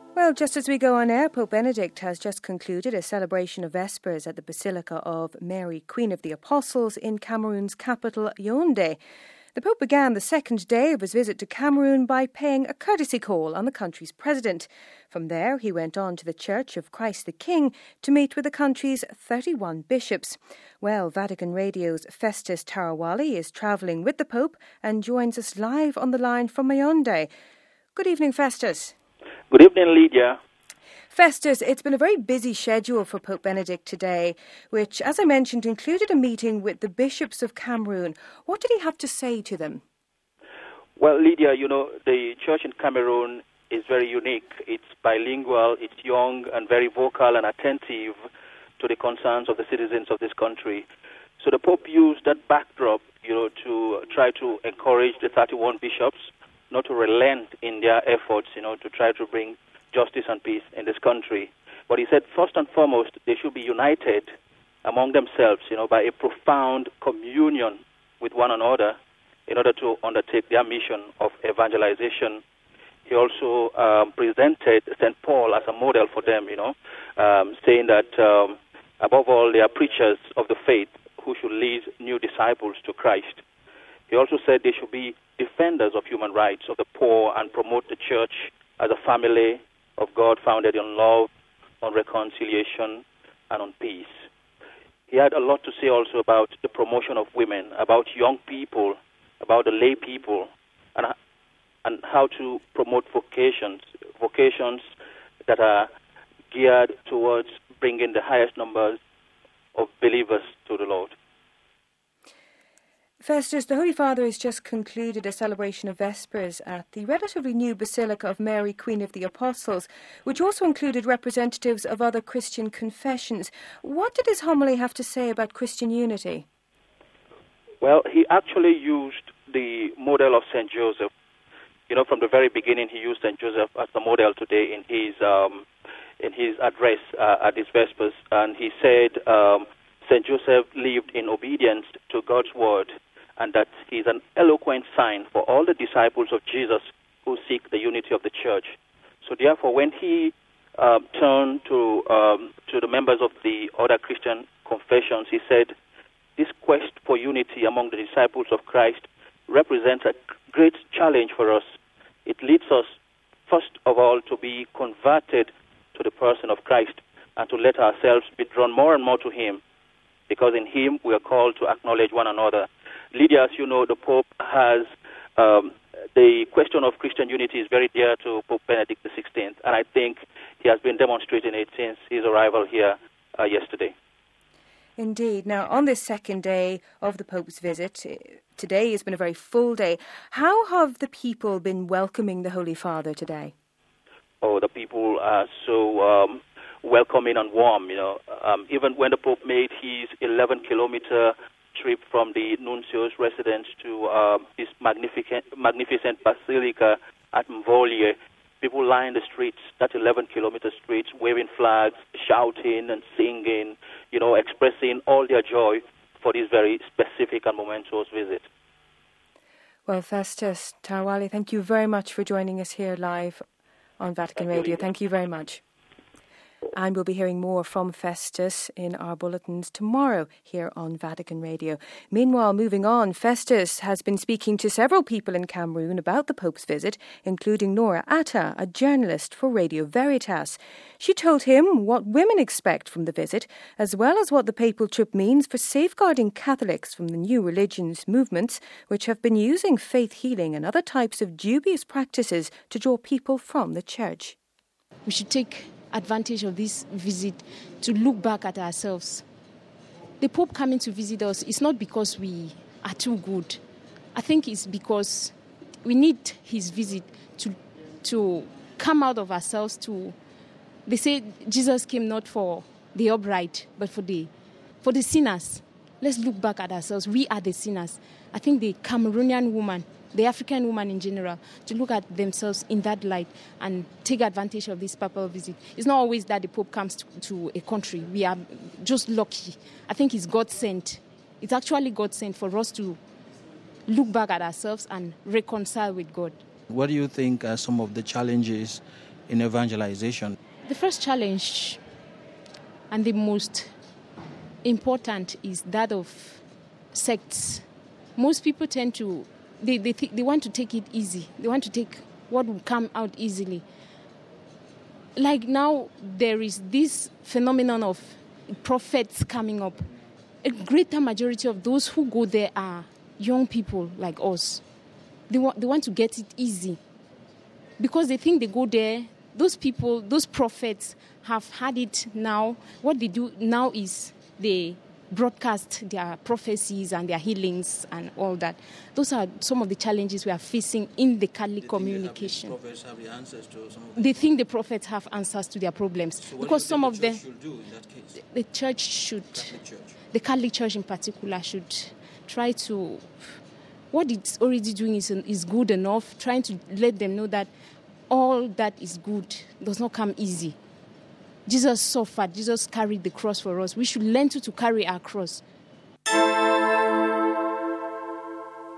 Well, just as we go on air, Pope Benedict has just concluded a celebration of Vespers at the Basilica of Mary, Queen of the Apostles in Cameroon's capital, Yaoundé. The Pope began the second day of his visit to Cameroon by paying a courtesy call on the country's president. From there, he went on to the Church of Christ the King to meet with the country's 31 bishops. Well, Vatican Radio's Festus Tarawali is travelling with the Pope and joins us live on the line from Yaoundé. Good evening, Festus. Good evening, Lydia. Festus, it's been a very busy schedule for Pope Benedict today, which, as I mentioned, included a meeting with the bishops of Cameroon. What did he have to say to them? Well, Lydia, the church in Cameroon is very unique. It's bilingual, it's young and very vocal and attentive to the concerns of the citizens of this country. So the Pope used that backdrop, to try to encourage the 31 bishops not to relent in their efforts, to try to bring justice and peace in this country. But he said, first and foremost, they should be united among themselves, by a profound communion with one another in order to undertake their mission of evangelization. He also presented St. Paul as a model for them, saying that, above all, they are preachers of the faith who should lead new disciples to Christ. He also said they should be defenders of human rights of the poor and promote the church as a family of God founded on love, on reconciliation, and on peace. He had a lot to say also about the promotion of women, about young people, about the lay people, and how to promote vocations that are geared towards bringing the highest numbers of believers to the Lord. Festus, the Holy Father has just concluded a celebration of Vespers at the relatively new Basilica of Mary, Queen of the Apostles, which also included representatives of other Christian confessions. What did his homily have to say about Christian unity? Well, he actually used the model of St. Joseph. From the very beginning, he used St. Joseph as the model today in his address at his Vespers. And he said St. Joseph lived in obedience to God's word, and that he's an eloquent sign for all the disciples of Jesus who seek the unity of the church. So therefore, when he turned to the members of the other Christian confessions, he said, this quest for unity among the disciples of Christ represents a great challenge for us. It leads us, first of all, to be converted to the person of Christ and to let ourselves be drawn more and more to him, because in him we are called to acknowledge one another. Lydia, as you know, the Pope has the question of Christian unity is very dear to Pope Benedict XVI, and I think he has been demonstrating it since his arrival here yesterday. Indeed. Now, on this second day of the Pope's visit, today has been a very full day. How have the people been welcoming the Holy Father today? Oh, the people are so welcoming and warm, even when the Pope made his 11-kilometer trip from the Nuncio's residence to this magnificent basilica at Mvolier, people line the streets, that 11-kilometer streets, waving flags, shouting and singing, expressing all their joy for this very specific and momentous visit. Well, Festus Tarawali, thank you very much for joining us here live on Vatican Radio. Thank you very much. And we'll be hearing more from Festus in our bulletins tomorrow here on Vatican Radio. Meanwhile, moving on, Festus has been speaking to several people in Cameroon about the Pope's visit, including Nora Atta, a journalist for Radio Veritas. She told him what women expect from the visit, as well as what the papal trip means for safeguarding Catholics from the new religions movements, which have been using faith healing and other types of dubious practices to draw people from the Church. We should take advantage of this visit to look back at ourselves. The Pope coming to visit us is not because we are too good. I think it's because we need his visit to come out of ourselves. They say Jesus came not for the upright, but for the sinners. Let's look back at ourselves. We are the sinners. I think the Cameroonian woman, the African woman in general, to look at themselves in that light and take advantage of this papal visit. It's not always that the Pope comes to a country. We are just lucky. I think it's God sent. It's actually God sent for us to look back at ourselves and reconcile with God. What do you think are some of the challenges in evangelization? The first challenge and the most important is that of sects. Most people tend to, they want to take it easy. They want to take what will come out easily. Like now, there is this phenomenon of prophets coming up. A greater majority of those who go there are young people like us. They want to get it easy because they think they go there. Those people, those prophets have had it now. What they do now is they broadcast their prophecies and their healings and all that. Those are some of the challenges we are facing in the Catholic communication. They think the prophets have answers to their problems. So because some of them, should do in that case? the church should, the Catholic Church in particular, should try to, what it's already doing is good enough, trying to let them know that all that is good does not come easy. Jesus suffered. Jesus carried the cross for us. We should learn to carry our cross.